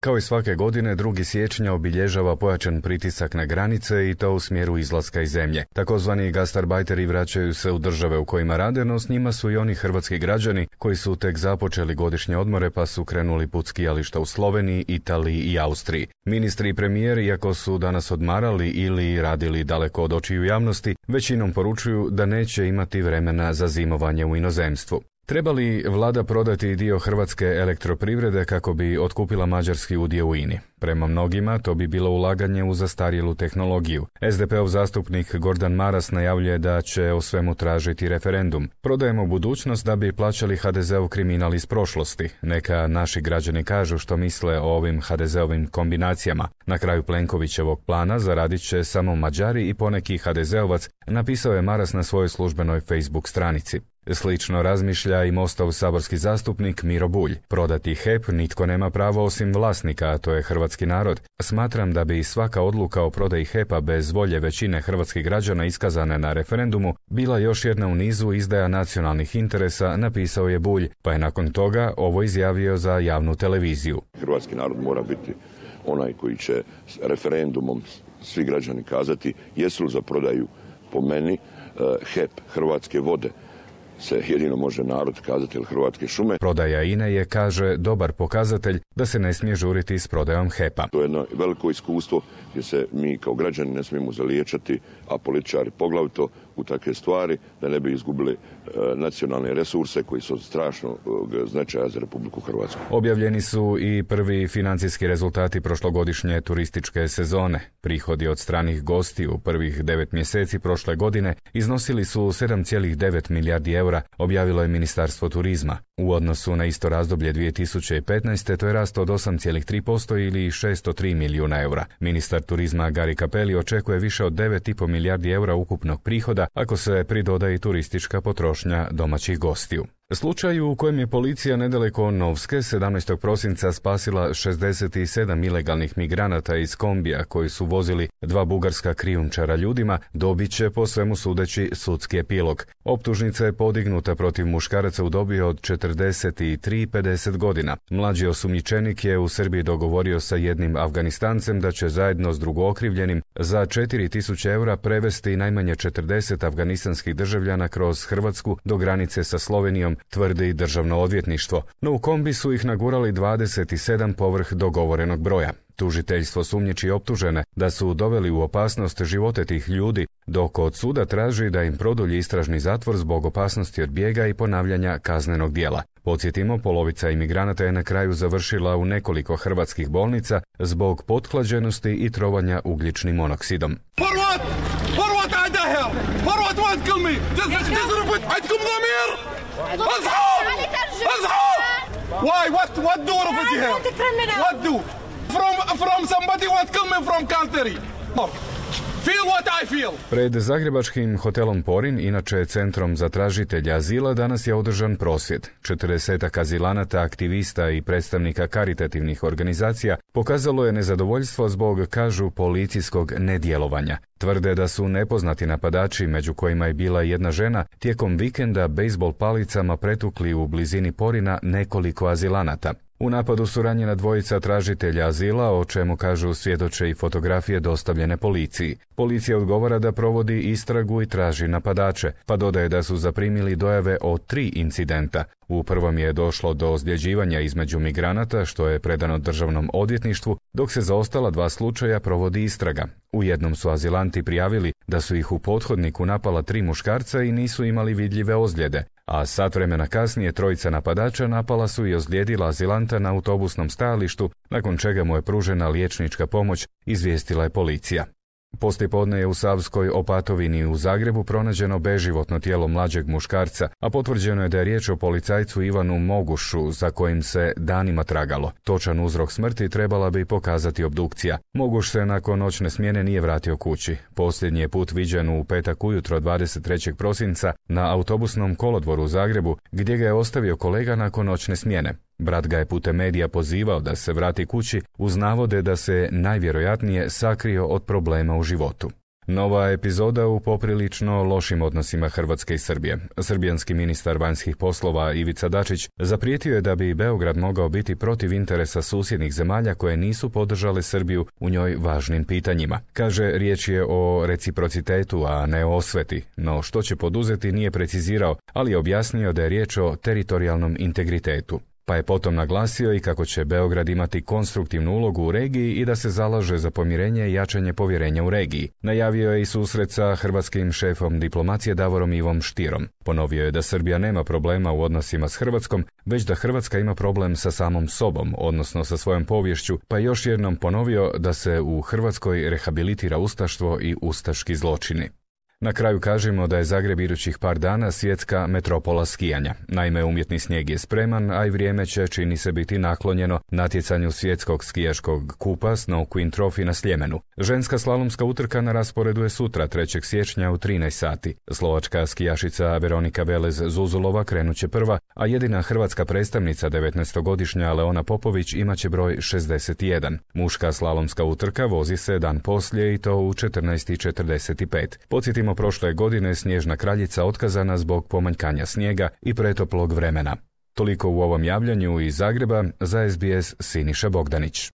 Kao i svake godine, 2. siječnja obilježava pojačan pritisak na granice i to u smjeru izlaska iz zemlje. Takozvani gastarbajteri vraćaju se u države u kojima rade, no s njima su i oni hrvatski građani koji su tek započeli godišnje odmore pa su krenuli put skijališta u Sloveniji, Italiji i Austriji. Ministri i premijeri, iako su danas odmarali ili radili daleko od očiju javnosti, većinom poručuju da neće imati vremena za zimovanje u inozemstvu. Treba li vlada prodati dio hrvatske elektroprivrede kako bi otkupila mađarski udio u INI? Prema mnogima to bi bilo ulaganje u zastarjelu tehnologiju. SDP-ov zastupnik Gordan Maras najavljuje da će o svemu tražiti referendum. Prodajemo budućnost da bi plaćali HDZ-ov kriminal iz prošlosti. Neka naši građani kažu što misle o ovim HDZ-ovim kombinacijama. Na kraju Plenkovićevog plana zaradit će samo Mađari i poneki HDZ-ovac, napisao je Maras na svojoj službenoj Facebook stranici. Slično razmišlja i Mostov saborski zastupnik Miro Bulj. Prodati HEP nitko nema pravo osim vlasnika, a to je hrvatski narod. Smatram da bi svaka odluka o prodaji HEP-a bez volje većine hrvatskih građana iskazane na referendumu bila još jedna u nizu izdaja nacionalnih interesa, napisao je Bulj, pa je nakon toga ovo izjavio za javnu televiziju. Hrvatski narod mora biti onaj koji će referendumom svi građani kazati jesu li za prodaju. Po meni HEP, Hrvatske vode, se jedino može narod kazati, ili Hrvatske šume. Prodaja INE je, kaže, dobar pokazatelj da se ne smije žuriti s prodajom HEP-a. To je jedno veliko iskustvo gdje se mi kao građani ne smijemo zaliječati, a političari poglavito u takve stvari, da ne bi izgubili nacionalne resurse koji su od strašnog značaja za Republiku Hrvatsku. Objavljeni su i prvi financijski rezultati prošlogodišnje turističke sezone. Prihodi od stranih gosti u prvih 9 mjeseci prošle godine iznosili su 7,9 milijardi eura, objavilo je Ministarstvo turizma. U odnosu na isto razdoblje 2015. to je rast od 8,3% ili 603 milijuna eura. Ministar turizma Gari Cappelli očekuje više od 9,5 milijardi eura ukupnog prihoda ako se pridoda i turistička potrošnja domaćih gostiju. Slučaj u kojem je policija nedaleko Novske 17. prosinca spasila 67 ilegalnih migranata iz kombija koji su vozili 2 bugarska krijumčara ljudima dobit će po svemu sudeći sudski epilog. Optužnica je podignuta protiv muškaraca u dobi od 43 i 50 godina. Mlađi osumnjičenik je u Srbiji dogovorio sa jednim Afganistancem da će zajedno s drugookrivljenim za 4.000 eura prevesti najmanje 40 afganistanskih državljana kroz Hrvatsku do granice sa Slovenijom, tvrdi državno odvjetništvo. No u kombi su ih nagurali 27 povrh dogovorenog broja. Tužiteljstvo sumnjiči optužene da su doveli u opasnost živote tih ljudi, dok od suda traži da im produlji istražni zatvor zbog opasnosti od bijega i ponavljanja kaznenog djela. Podsjetimo, polovica imigranata je na kraju završila u nekoliko hrvatskih bolnica zbog pothlađenosti i trovanja ugljičnim monoksidom. Why? What do What do? From somebody what coming from country. Feel what I feel. Pred zagrebačkim hotelom Porin, inače centrom za tražitelja azila, danas je održan prosvjed. 40 azilanata, aktivista i predstavnika karitativnih organizacija pokazalo je nezadovoljstvo zbog, kažu, policijskog nedjelovanja. Tvrde da su nepoznati napadači, među kojima je bila jedna žena, tijekom vikenda bejzbol palicama pretukli u blizini Porina nekoliko azilanata. U napadu su ranjena dvojica tražitelja azila, o čemu, kažu, svjedoče i fotografije dostavljene policiji. Policija odgovara da provodi istragu i traži napadače, pa dodaje da su zaprimili dojave o 3 incidenta. U prvom je došlo do ozljeđivanja između migranata, što je predano državnom odvjetništvu, dok se za ostala 2 slučaja provodi istraga. U jednom su azilanti prijavili da su ih u pothodniku napala 3 muškarca i nisu imali vidljive ozljede, a sat vremena kasnije 3 napadača napala su i ozlijedila azilanta na autobusnom stajalištu, nakon čega mu je pružena liječnička pomoć, izvijestila je policija. Poslijepodne je u Savskoj Opatovini u Zagrebu pronađeno beživotno tijelo mlađeg muškarca, a potvrđeno je da je riječ o policajcu Ivanu Mogušu, za kojim se danima tragalo. Točan uzrok smrti trebala bi pokazati obdukcija. Moguš se nakon noćne smjene nije vratio kući. Posljednji je put viđen u petak ujutro 23. prosinca na autobusnom kolodvoru u Zagrebu, gdje ga je ostavio kolega nakon noćne smjene. Brat ga je putem medija pozivao da se vrati kući uz navode da se najvjerojatnije sakrio od problema u životu. Nova epizoda u poprilično lošim odnosima Hrvatske i Srbije. Srbijanski ministar vanjskih poslova Ivica Dačić zaprijetio je da bi Beograd mogao biti protiv interesa susjednih zemalja koje nisu podržale Srbiju u njoj važnim pitanjima. Kaže, riječ je o reciprocitetu, a ne o osveti, no što će poduzeti nije precizirao, ali je objasnio da je riječ o teritorijalnom integritetu. Pa je potom naglasio i kako će Beograd imati konstruktivnu ulogu u regiji i da se zalaže za pomirenje i jačanje povjerenja u regiji. Najavio je i susret sa hrvatskim šefom diplomacije Davorom Ivom Stierom. Ponovio je da Srbija nema problema u odnosima s Hrvatskom, već da Hrvatska ima problem sa samom sobom, odnosno sa svojom poviješću, pa je još jednom ponovio da se u Hrvatskoj rehabilitira ustaštvo i ustaški zločini. Na kraju kažemo da je Zagreb idućih par dana svjetska metropola skijanja. Naime, umjetni snijeg je spreman, a i vrijeme će, čini se, biti naklonjeno natjecanju svjetskog skijaškog kupa Snow Queen Trophy na Sljemenu. Ženska slalomska utrka na rasporedu je sutra, 3. siječnja u 13 sati. Slovačka skijašica Veronika Velez Zuzulova krenuće prva, a jedina hrvatska predstavnica 19-godišnja Leona Popović imaće broj 61. Muška slalomska utrka vozi se dan poslije i to u 14:45. Podsjetimo, prošle godine Snježna kraljica otkazana zbog pomanjkanja snijega i pretoplog vremena. Toliko u ovom javljanju iz Zagreba, za SBS Siniša Bogdanić.